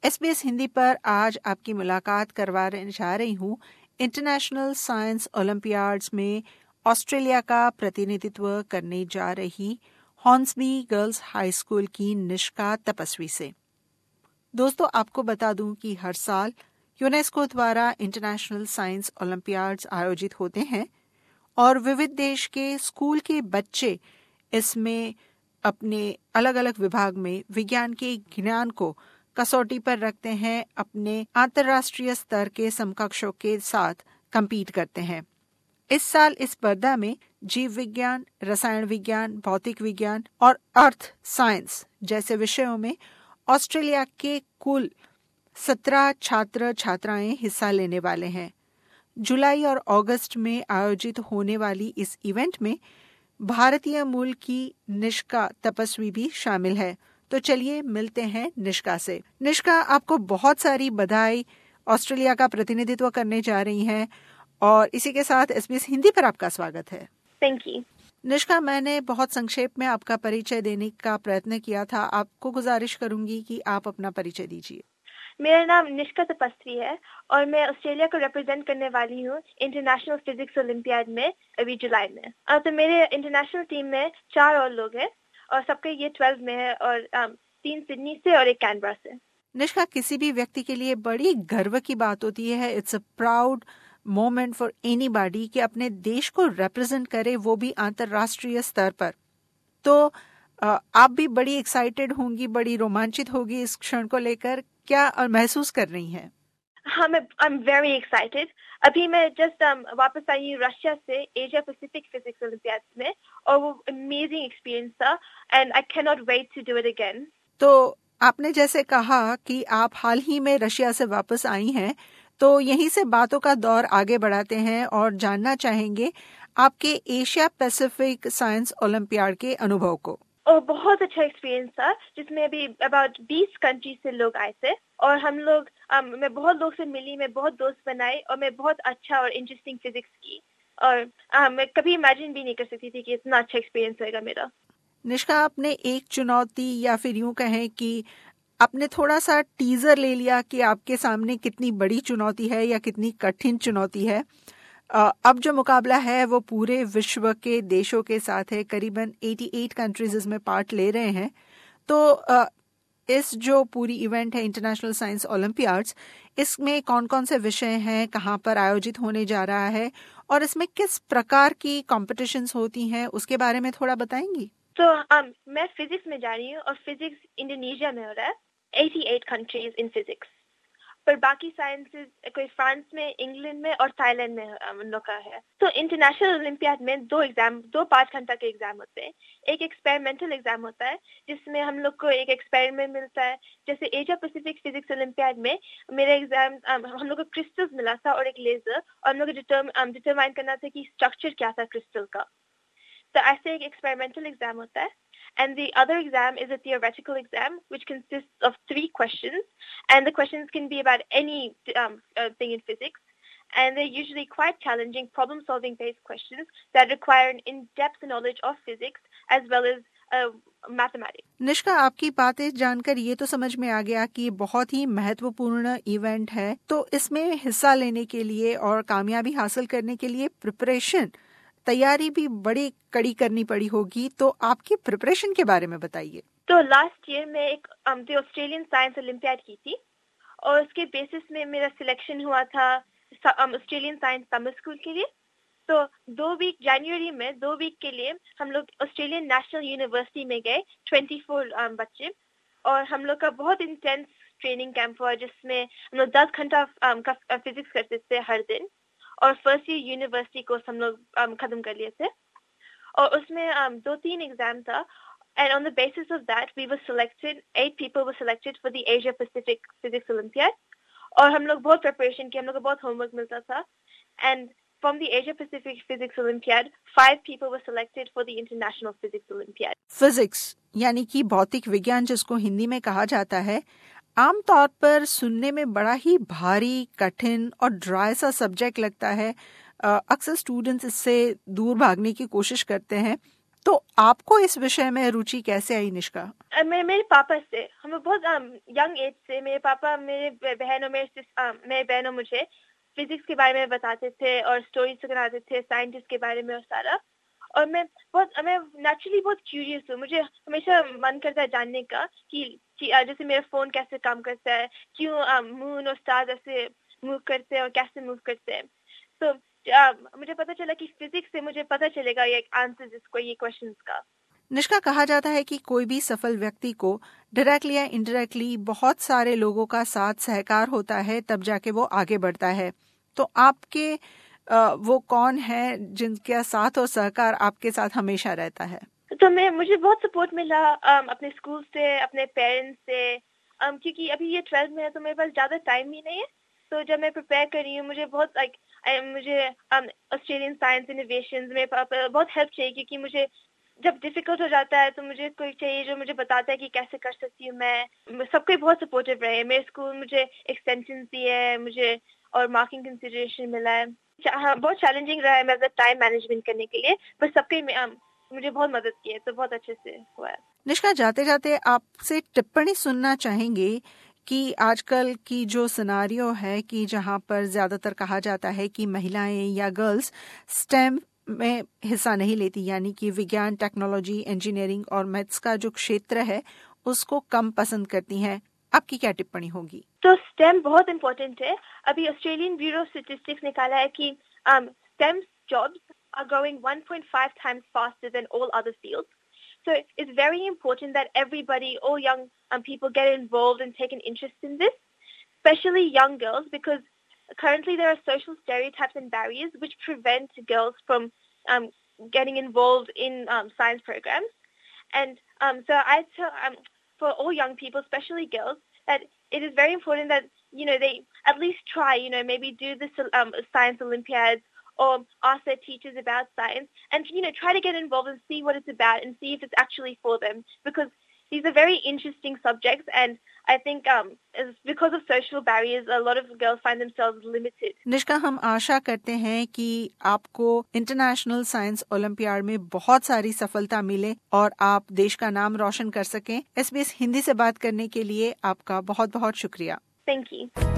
SBS Hindi पर आज आपकी मुलाकात करवाने जा रही हूँ इंटरनेशनल साइंस ओलंपियाड्स में ऑस्ट्रेलिया का प्रतिनिधित्व करने जा रही हॉर्न्सबी गर्ल्स हाई स्कूल की निष्का तपस्वी से। दोस्तों, आपको बता दूं कि हर साल यूनेस्को द्वारा इंटरनेशनल साइंस ओलंपियाड्स आयोजित होते हैं और विविध देश के स्कूल के बच्चे इसमें अपने अलग अलग विभाग में विज्ञान के ज्ञान को कसौटी पर रखते हैं, अपने अंतर्राष्ट्रीय स्तर के समकक्षों के साथ कंपीट करते हैं। इस साल इस स्पर्धा में जीव विज्ञान, रसायन विज्ञान, भौतिक विज्ञान और अर्थ साइंस जैसे विषयों में ऑस्ट्रेलिया के कुल 17 छात्र छात्राएं हिस्सा लेने वाले हैं। जुलाई और अगस्त में आयोजित होने वाली इस इवेंट में भारतीय मूल की निष्का तपस्वी भी शामिल है। तो चलिए मिलते हैं निष्का से। निष्का, आपको बहुत सारी बधाई। ऑस्ट्रेलिया का प्रतिनिधित्व करने जा रही हैं और इसी के साथ SBS हिंदी पर आपका स्वागत है। Thank you. निष्का, मैंने बहुत संक्षेप में आपका परिचय देने का प्रयत्न किया था। आपको गुजारिश करूंगी कि आप अपना परिचय दीजिए। मेरा नाम निष्का तपस्वी है और मैं ऑस्ट्रेलिया को रिप्रेजेंट करने वाली हूँ इंटरनेशनल फिजिक्स ओलंपियाड में अभी जुलाई में। तो मेरे इंटरनेशनल टीम में 4 और लोग हैं और सबके ये 12 में है और 3 सिडनी से और 1 कैनबरा से। निष्का, किसी भी व्यक्ति के लिए बड़ी गर्व की बात होती है। It's a proud moment for anybody कि अपने देश को रिप्रेजेंट करे, वो भी अंतर्राष्ट्रीय स्तर पर। तो आप भी बड़ी एक्साइटेड होंगी, बड़ी रोमांचित होगी इस क्षण को लेकर। क्या महसूस कर रही हैं? हाँ, आई एम वेरी एक्साइटेड। अभी मैं जस्ट वापस आई हूँ रशिया से एशिया पैसिफिक फिजिक्स ओलंपियाड में और वो अमेजिंग एक्सपीरियंस था and I can not wait to do it again. तो आपने जैसे कहा कि आप हाल ही में रशिया से वापस आई हैं, तो यहीं से बातों का दौर आगे बढ़ाते हैं और जानना चाहेंगे आपके एशिया पैसिफिक साइंस ओलंपियाड के अनुभव को। और बहुत अच्छा एक्सपीरियंस था जिसमें अभी अबाउट 20 कंट्री से लोग आए थे और हम लोग मैं बहुत लोग से मिली, मैं बहुत दोस्त बनाए और मैं बहुत अच्छा और इंटरेस्टिंग फिजिक्स की और मैं कभी इमेजिन भी नहीं कर सकती थी कि इतना अच्छा एक्सपीरियंस होगा मेरा। निष्का, आपने एक चुनौती या फिर यूं कहें कि आपने थोड़ा सा टीजर ले लिया कि आपके सामने कितनी बड़ी चुनौती है या कितनी कठिन चुनौती है। अब जो मुकाबला है वो पूरे विश्व के देशों के साथ है। करीबन 88 कंट्रीज इसमें पार्ट ले रहे हैं। तो इस जो पूरी इवेंट है इंटरनेशनल साइंस ओलंपियाड्स, इसमें कौन कौन से विषय हैं, कहाँ पर आयोजित होने जा रहा है और इसमें किस प्रकार की कॉम्पिटिशन्स होती हैं, उसके बारे में थोड़ा बताएंगी? तो मैं फिजिक्स में जा रही हूँ और फिजिक्स इंडोनेशिया में हो रहा है। 88 कंट्रीज इन फिजिक्स, पर बाकी साइंसेस कोई फ्रांस में, इंग्लैंड में और थाईलैंड में उन लोग का है। तो इंटरनेशनल ओलंपियाड में 2 5 घंटा के एग्जाम होते हैं। एक एक्सपेरिमेंटल एग्जाम होता है जिसमें हम लोग को एक एक्सपेरिमेंट मिलता है। जैसे एशिया पैसिफिक फिजिक्स ओलंपियाड में मेरा एग्जाम हम लोग को क्रिस्टल्स मिला था और एक लेजर, और हम लोग को डिटरमाइन करना था कि स्ट्रक्चर क्या था क्रिस्टल का। तो ऐसे एक एक्सपेरिमेंटल एग्जाम होता है। And the other exam is a theoretical exam, which consists of 3 questions, and the questions can be about any thing in physics, and they're usually quite challenging problem-solving based questions that require an in-depth knowledge of physics as well as mathematics. Nishka, आपकी बातें जानकर ये तो समझ में आ गया कि बहुत ही महत्वपूर्ण इवेंट है। तो इसमें हिस्सा लेने के लिए और कामयाबी हासिल करने के लिए प्रिपरेशन, तैयारी भी बड़ी कड़ी करनी पड़ी होगी। तो आपकी प्रिपरेशन के बारे में बताइए। तो लास्ट ईयर में एक ऑस्ट्रेलियन साइंस ओलंपियाड की थी और उसके बेसिस में मेरा सिलेक्शन हुआ था ऑस्ट्रेलियन साइंस समर स्कूल के लिए। तो 2 वीक जनवरी में 2 वीक के लिए हम लोग ऑस्ट्रेलियन नेशनल यूनिवर्सिटी में गए, 24 बच्चे, और हम लोग का बहुत इंटेंस ट्रेनिंग कैंप हुआ जिसमें हम लोग 10 घंटा का फिजिक्स करते थे हर दिन और फर्स्ट ईयर यूनिवर्सिटी कोर्स हम लोग खत्म कर लिए थे और उसमें 2-3 एग्जाम था। And on the basis of that, 8 people were selected for the Asia Pacific Physics Olympiad. और हम लोग बहुत प्रिपरेशन की, हम लोग को बहुत होमवर्क मिलता था। And from the Asia Pacific Physics Olympiad, 5 people were selected for the International Physics Olympiad. Physics यानी कि भौतिक विज्ञान जिसको हिंदी में कहा जाता है, आमतौर पर सुनने में बड़ा ही भारी, कठिन और ड्राई सा सब्जेक्ट लगता है। अक्सर स्टूडेंट्स इससे दूर भागने की कोशिश करते हैं। तो आपको इस विषय में रुचि कैसे आई निष्का? मेरे पापा से, हम बहुत यंग एज से मेरे पापा मेरे बहन और मेरे बहनों मुझे फिजिक्स के बारे में बताते थे और स्टोरीज सुनाते थे साइंटिस्ट के बारे में और सारा। और मैं नेचुरली बहुत क्यूरियस हूँ। मुझे हमेशा मन करता है जानने का कि जैसे मेरा फोन कैसे काम करता है, क्यों मून और स्टार्स ऐसे मूव करते हैं और कैसे मूव करते हैं। तो मुझे पता चला कि फिजिक्स से मुझे पता चलेगा ये आंसर जिसको ये क्वेश्चंस का। निष्का, कहा जाता है कि कोई भी सफल व्यक्ति को डायरेक्टली या इनडायरेक्टली बहुत सारे लोगों का साथ सहकार होता है तब जाके वो आगे बढ़ता है। तो आपके वो कौन है जिनके साथ और सहकार आपके साथ हमेशा रहता है? तो मुझे बहुत सपोर्ट मिला अपने स्कूल से, अपने पेरेंट्स से, क्योंकि अभी ये 12th में है तो मेरे पास ज्यादा टाइम भी नहीं है। तो जब मैं प्रिपेयर कर रही हूँ मुझे बहुत मुझे ऑस्ट्रेलियन साइंस इनोवेशंस में बहुत हेल्प चाहिए, क्योंकि मुझे जब डिफिकल्ट हो जाता है तो मुझे कोई चाहिए जो मुझे बताता है कि कैसे कर सकती हूँ मैं। सबके बहुत सपोर्टिव रहे। मेरे स्कूल मुझे एक्सटेंशन दिए है मुझे और मार्किंग कंसिडरेशन मिला है। हाँ, बहुत चैलेंजिंग रहा है मेरा टाइम मैनेजमेंट करने के लिए, पर सबके मुझे बहुत मदद की है, तो बहुत अच्छे से हुआ है। निष्का, जाते जाते आपसे टिप्पणी सुनना चाहेंगे कि आजकल की जो सिनारियो है कि जहां पर ज्यादातर कहा जाता है कि महिलाएं या गर्ल्स स्टेम में हिस्सा नहीं लेती, यानी कि विज्ञान, टेक्नोलॉजी, इंजीनियरिंग और मैथ्स का जो क्षेत्र है उसको कम पसंद करती हैं, आपकी क्या टिप्पणी होगी? तो स्टेम बहुत इम्पोर्टेंट है। अभी ऑस्ट्रेलियन ब्यूरो ऑफ स्टैटिस्टिक्स निकाला है कि STEM jobs are growing 1.5 times faster than all other fields. So it's very important that everybody, all young people, get involved and take an interest in this, especially young girls, because currently there are social stereotypes and barriers which prevent girls from getting involved in science programs. And so I tell for all young people, especially girls, that it is very important that, they at least try, maybe do the science Olympiads or ask their teachers about science and, try to get involved and see what it's about and see if it's actually for them, because these are very interesting subjects, and I think because of social barriers, a lot of girls find themselves limited. Nishka, हम आशा करते हैं कि आपको international science olympiad में बहुत सारी सफलता मिले और आप देश का नाम रोशन कर सकें। SBS हिंदी से बात करने के लिए आपका बहुत बहुत शुक्रिया। Thank you.